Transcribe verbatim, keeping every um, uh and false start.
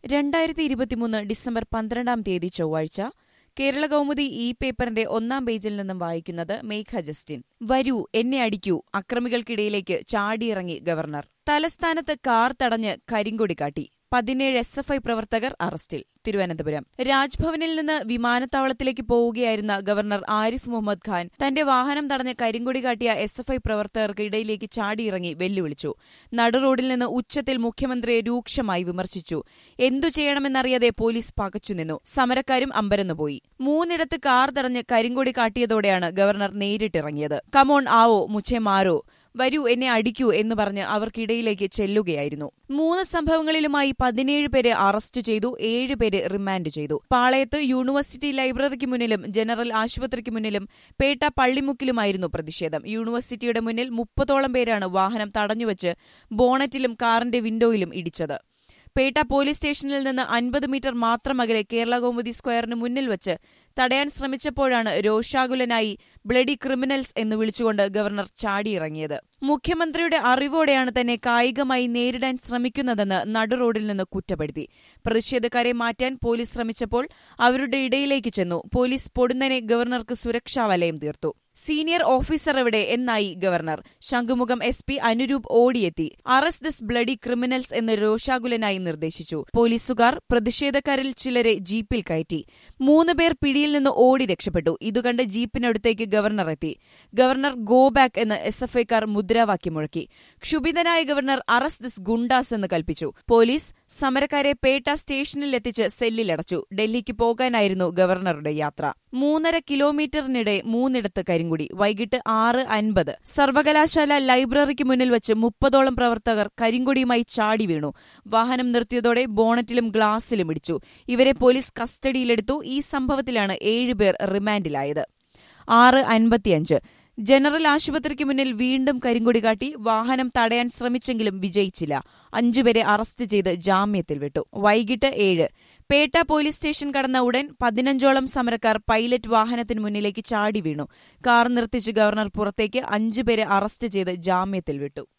രണ്ടായിരത്തി ഇരുപത്തിമൂന്ന് ഡിസംബർ പന്ത്രണ്ടാം തീയതി ചൊവ്വാഴ്ച കേരള കൗമുദി ഇ പേപ്പറിന്റെ ഒന്നാം പേജിൽ നിന്നും വായിക്കുന്നത് മേഘ ജസ്റ്റിൻ. വരൂ, എന്നെ അടിക്കൂ, അക്രമികൾക്കിടയിലേക്ക് ചാടിയിറങ്ങി ഗവർണർ. തലസ്ഥാനത്ത് കാർ തടഞ്ഞ് കരിങ്കൊടി കാട്ടി. പതിനേഴ് എസ് എഫ് ഐ പ്രവർത്തകർ അറസ്റ്റിൽ. തിരുവനന്തപുരം. രാജ്ഭവനിൽ നിന്ന് വിമാനത്താവളത്തിലേക്ക് പോവുകയായിരുന്ന ഗവർണർ ആരിഫ് മുഹമ്മദ് ഖാൻ തന്റെ വാഹനം തടഞ്ഞ് കരിങ്കൊടി കാട്ടിയ എസ് എഫ് ഐ പ്രവർത്തകർക്ക് ഇടയിലേക്ക് ചാടിയിറങ്ങി വെല്ലുവിളിച്ചു. നടുറോഡിൽ നിന്ന് ഉച്ചത്തിൽ മുഖ്യമന്ത്രിയെ രൂക്ഷമായി വിമർശിച്ചു. എന്തു ചെയ്യണമെന്നറിയാതെ പോലീസ് പകച്ചുനിന്നു. സമരക്കാരും അമ്പരന്നുപോയി. മൂന്നിടത്ത് കാർ തടഞ്ഞ് കരിങ്കൊടി കാട്ടിയതോടെയാണ് ഗവർണർ നേരിട്ടിറങ്ങിയത്. കമോൺ ആവോ മുഛേ മാരോ, വരൂ എന്നെ അടിക്കൂ എന്ന് പറഞ്ഞ് അവർക്കിടയിലേക്ക് ചെല്ലുകയായിരുന്നു. മൂന്ന് സംഭവങ്ങളിലുമായി പതിനേഴ് പേരെ അറസ്റ്റ് ചെയ്തു. ഏഴ് പേരെ റിമാൻഡ് ചെയ്തു. പാളയത്ത് യൂണിവേഴ്സിറ്റി ലൈബ്രറിക്ക് മുന്നിലും ജനറൽ ആശുപത്രിക്ക് മുന്നിലും പേട്ട പള്ളിമുക്കിലുമായിരുന്നു പ്രതിഷേധം. യൂണിവേഴ്സിറ്റിയുടെ മുന്നിൽ മുപ്പതോളം പേരാണ് വാഹനം തടഞ്ഞുവച്ച് ബോണറ്റിലും കാറിന്റെ വിൻഡോയിലും ഇടിച്ചത്. പേട്ട പോലീസ് സ്റ്റേഷനിൽ നിന്ന് അൻപത് മീറ്റർ മാത്രം അകലെ കേരള കൗമുദി സ്ക്വയറിന് മുന്നിൽ വച്ച് തടയാൻ ശ്രമിച്ചപ്പോഴാണ് രോഷാകുലനായി ബ്ലഡി ക്രിമിനൽസ് എന്ന് വിളിച്ചുകൊണ്ട് ഗവർണർ ചാടിയിറങ്ങിയത്. മുഖ്യമന്ത്രിയുടെ അറിവോടെയാണ് തന്നെ കായികമായി നേരിടാൻ ശ്രമിക്കുന്നതെന്ന് നടുറോഡിൽ നിന്ന് കുറ്റപ്പെടുത്തി. പ്രതിഷേധക്കാരെ മാറ്റാൻ പോലീസ് ശ്രമിച്ചപ്പോൾ അവരുടെ ഇടയിലേക്ക് ചെന്നു. പോലീസ് പൊടുന്നനെ ഗവർണർക്ക് സുരക്ഷാ വലയം തീർത്തു. സീനിയർ ഓഫീസർ എവിടെ എന്നായി governor. Shanghumukham S P Anuroop ഓടിയെത്തി. അറസ്റ്റ് ദിസ് ബ്ലഡി ക്രിമിനൽസ് എന്ന് രോഷാകുലനായി നിർദ്ദേശിച്ചു. പോലീസുകാർ പ്രതിഷേധക്കാരിൽ ചിലരെ ജീപ്പിൽ കയറ്റി. മൂന്നുപേർ പിടിയിൽ നിന്ന് ഓടി രക്ഷപ്പെട്ടു. ഇതുകണ്ട് ജീപ്പിനടുത്തേക്ക് ഗവർണർ എത്തി. ഗവർണർ ഗോ ബാക്ക് എന്ന് എസ് എഫ് ഐക്കാർ മുദ്രാവാക്യം മുഴക്കി. ക്ഷുഭിതനായ ഗവർണർ അറസ്റ്റ് ദിസ് ഗുണ്ടാസ് എന്ന് കൽപ്പിച്ചു. പോലീസ് സമരക്കാരെ പേട്ട സ്റ്റേഷനിലെത്തിച്ച് സെല്ലിലടച്ചു. ഡൽഹിക്ക് പോകാനായിരുന്നു ഗവർണറുടെ യാത്ര. മൂന്നര കിലോമീറ്ററിനിടെ മൂന്നിടത്ത് കരിങ്കുടി. വൈകിട്ട് ആറ് അൻപത് സർവകലാശാല ലൈബ്രറിക്ക് മുന്നിൽ വച്ച് മുപ്പതോളം പ്രവർത്തകർ കരിങ്കൊടിയുമായി ചാടി വീണു. വാഹനം നിർത്തിയതോടെ ബോണറ്റിലും ഗ്ലാസിലും ഇടിച്ചു. ഇവരെ പോലീസ് കസ്റ്റഡിയിലെടുത്തു. ഈ സംഭവത്തിലാണ് ഏഴുപേർ റിമാൻഡിലായത്. ആറ് അൻപത്തിയഞ്ച് ജനറൽ ആശുപത്രിക്ക് മുന്നിൽ വീണ്ടും കരിങ്കൊടി കാട്ടി. വാഹനം തടയാൻ ശ്രമിച്ചെങ്കിലും വിജയിച്ചില്ല. അഞ്ചുപേരെ അറസ്റ്റ് ചെയ്ത് ജാമ്യത്തിൽ വിട്ടു. വൈകിട്ട് ഏഴ് പേട്ട പോലീസ് സ്റ്റേഷൻ കടന്ന ഉടൻ പതിനഞ്ചോളം സമരക്കാർ പൈലറ്റ് വാഹനത്തിന് മുന്നിലേക്ക് ചാടി വീണു. കാർ നിർത്തിച്ച് ഗവർണർ പുറത്തേക്ക് അഞ്ചുപേരെ അറസ്റ്റ് ചെയ്ത് ജാമ്യത്തിൽ വിട്ടു.